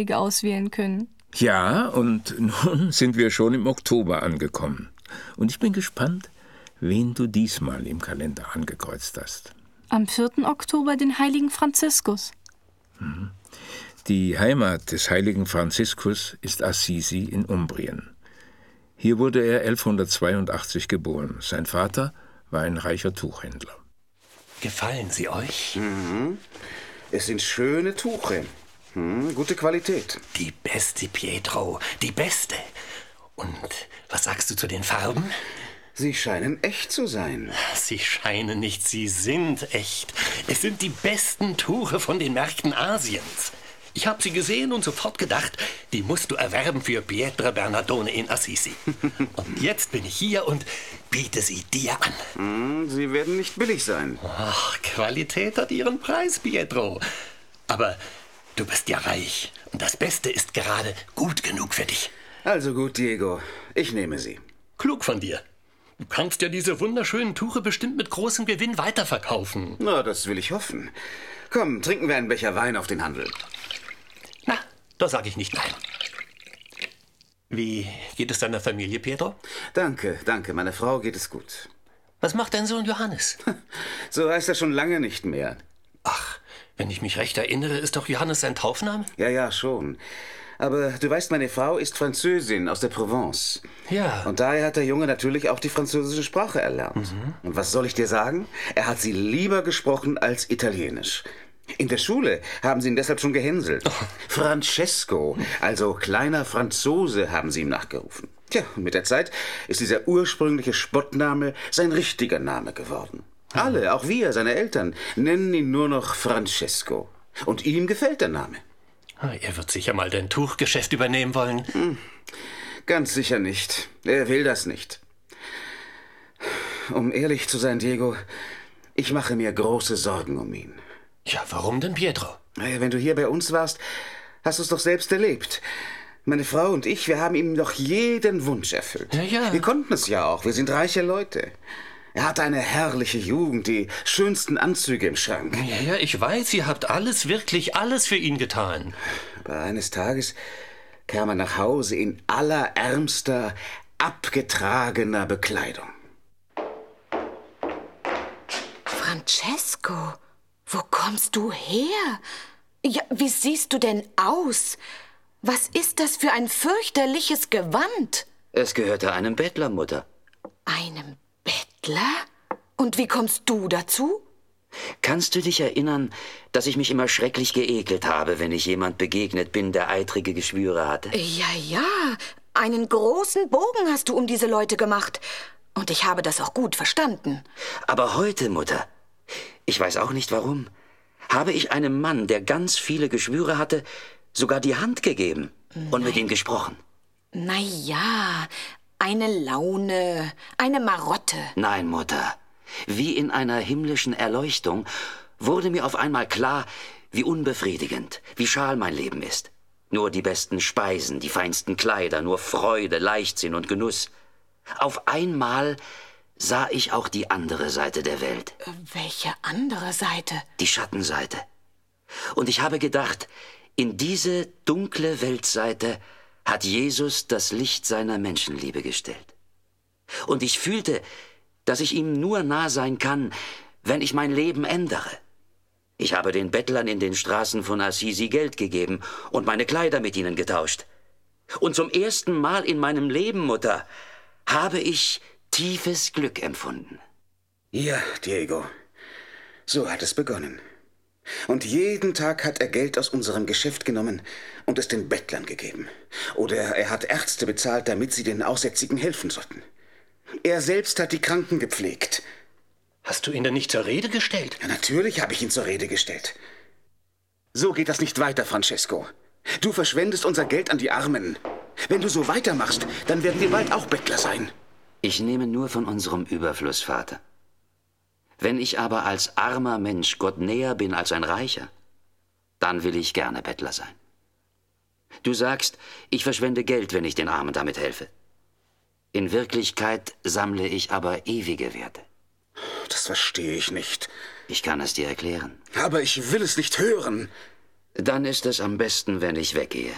auswählen können. Ja, und nun sind wir schon im Oktober angekommen. Und ich bin gespannt, wen du diesmal im Kalender angekreuzt hast. Am 4. Oktober den heiligen Franziskus. Die Heimat des heiligen Franziskus ist Assisi in Umbrien. Hier wurde er 1182 geboren. Sein Vater war ein reicher Tuchhändler. Gefallen sie euch? Es sind schöne Tuche. Gute Qualität. Die beste, Pietro, die beste. Und was sagst du zu den Farben? Sie scheinen echt zu sein. Sie scheinen nicht, sie sind echt. Es sind die besten Tuche von den Märkten Asiens. Ich habe sie gesehen und sofort gedacht, die musst du erwerben für Pietro Bernardone in Assisi. Und jetzt bin ich hier und biete sie dir an. Sie werden nicht billig sein. Ach, Qualität hat ihren Preis, Pietro. Aber du bist ja reich und das Beste ist gerade gut genug für dich. Also gut, Diego. Ich nehme sie. Klug von dir. Du kannst ja diese wunderschönen Tuche bestimmt mit großem Gewinn weiterverkaufen. Na, das will ich hoffen. Komm, trinken wir einen Becher Wein auf den Handel. Na, da sage ich nicht nein. Wie geht es deiner Familie, Pietro? Danke. Meiner Frau geht es gut. Was macht dein Sohn Johannes? So heißt er schon lange nicht mehr. Ach, wenn ich mich recht erinnere, ist doch Johannes sein Taufname? Ja, schon. Aber du weißt, meine Frau ist Französin aus der Provence. Ja. Und daher hat der Junge natürlich auch die französische Sprache erlernt. Und was soll ich dir sagen? Er hat sie lieber gesprochen als Italienisch. In der Schule haben sie ihn deshalb schon gehänselt. Francesco, also kleiner Franzose, haben sie ihm nachgerufen. Tja, und mit der Zeit ist dieser ursprüngliche Spottname sein richtiger Name geworden. Alle, auch wir, seine Eltern, nennen ihn nur noch Francesco. Und ihm gefällt der Name. Er wird sicher mal dein Tuchgeschäft übernehmen wollen. Ganz sicher nicht. Er will das nicht. Um ehrlich zu sein, Diego, ich mache mir große Sorgen um ihn. Ja, warum denn, Pietro? Wenn du hier bei uns warst, hast du es doch selbst erlebt. Meine Frau und ich, wir haben ihm doch jeden Wunsch erfüllt. Ja. Wir konnten es ja auch, wir sind reiche Leute. Er hatte eine herrliche Jugend, die schönsten Anzüge im Schrank. Ja, ich weiß, ihr habt alles, wirklich alles für ihn getan. Aber eines Tages kam er nach Hause in allerärmster, abgetragener Bekleidung. Francesco, wo kommst du her? Ja, wie siehst du denn aus? Was ist das für ein fürchterliches Gewand? Es gehörte einem Bettler, Mutter. Einem Bettler? Und wie kommst du dazu? Kannst du dich erinnern, dass ich mich immer schrecklich geekelt habe, wenn ich jemand begegnet bin, der eitrige Geschwüre hatte? Ja, einen großen Bogen hast du um diese Leute gemacht. Und ich habe das auch gut verstanden. Aber heute, Mutter, ich weiß auch nicht warum, habe ich einem Mann, der ganz viele Geschwüre hatte, sogar die Hand gegeben und mit ihm gesprochen. Na ja, eine Laune, eine Marotte. Nein, Mutter. Wie in einer himmlischen Erleuchtung wurde mir auf einmal klar, wie unbefriedigend, wie schal mein Leben ist. Nur die besten Speisen, die feinsten Kleider, nur Freude, Leichtsinn und Genuss. Auf einmal sah ich auch die andere Seite der Welt. Welche andere Seite? Die Schattenseite. Und ich habe gedacht, in diese dunkle Weltseite hat Jesus das Licht seiner Menschenliebe gestellt. Und ich fühlte, dass ich ihm nur nah sein kann, wenn ich mein Leben ändere. Ich habe den Bettlern in den Straßen von Assisi Geld gegeben und meine Kleider mit ihnen getauscht. Und zum ersten Mal in meinem Leben, Mutter, habe ich tiefes Glück empfunden. Ja, Diego, so hat es begonnen. Und jeden Tag hat er Geld aus unserem Geschäft genommen und es den Bettlern gegeben. Oder er hat Ärzte bezahlt, damit sie den Aussätzigen helfen sollten. Er selbst hat die Kranken gepflegt. Hast du ihn denn nicht zur Rede gestellt? Ja, natürlich habe ich ihn zur Rede gestellt. So geht das nicht weiter, Francesco. Du verschwendest unser Geld an die Armen. Wenn du so weitermachst, dann werden wir bald auch Bettler sein. Ich nehme nur von unserem Überfluss, Vater. Wenn ich aber als armer Mensch Gott näher bin als ein Reicher, dann will ich gerne Bettler sein. Du sagst, ich verschwende Geld, wenn ich den Armen damit helfe. In Wirklichkeit sammle ich aber ewige Werte. Das verstehe ich nicht. Ich kann es dir erklären. Aber ich will es nicht hören. Dann ist es am besten, wenn ich weggehe.